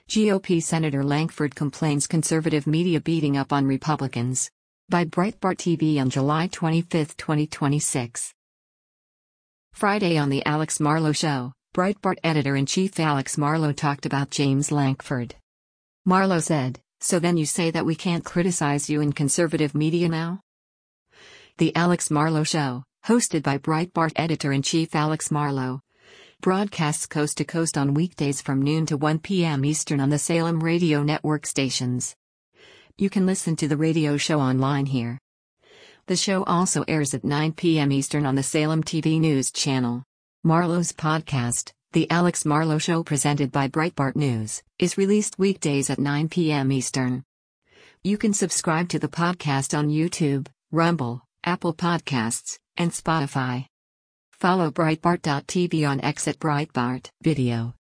GOP Senator Lankford complains conservative media beating up on Republicans. By Breitbart TV on July 25, 2026. Friday on The Alex Marlow Show, Breitbart editor-in-chief Alex Marlow talked about James Lankford. Marlow said, "So then you say that we can't criticize you in conservative media now?" The Alex Marlow Show, hosted by Breitbart editor-in-chief Alex Marlow, broadcasts coast to coast on weekdays from noon to 1 p.m. Eastern on the Salem Radio Network stations. You can listen to the radio show online here. The show also airs at 9 p.m. Eastern on the Salem TV News channel. Marlow's podcast, The Alex Marlow Show presented by Breitbart News, is released weekdays at 9 p.m. Eastern. You can subscribe to the podcast on YouTube, Rumble, Apple Podcasts, and Spotify. Follow Breitbart.tv on X at Breitbart Video.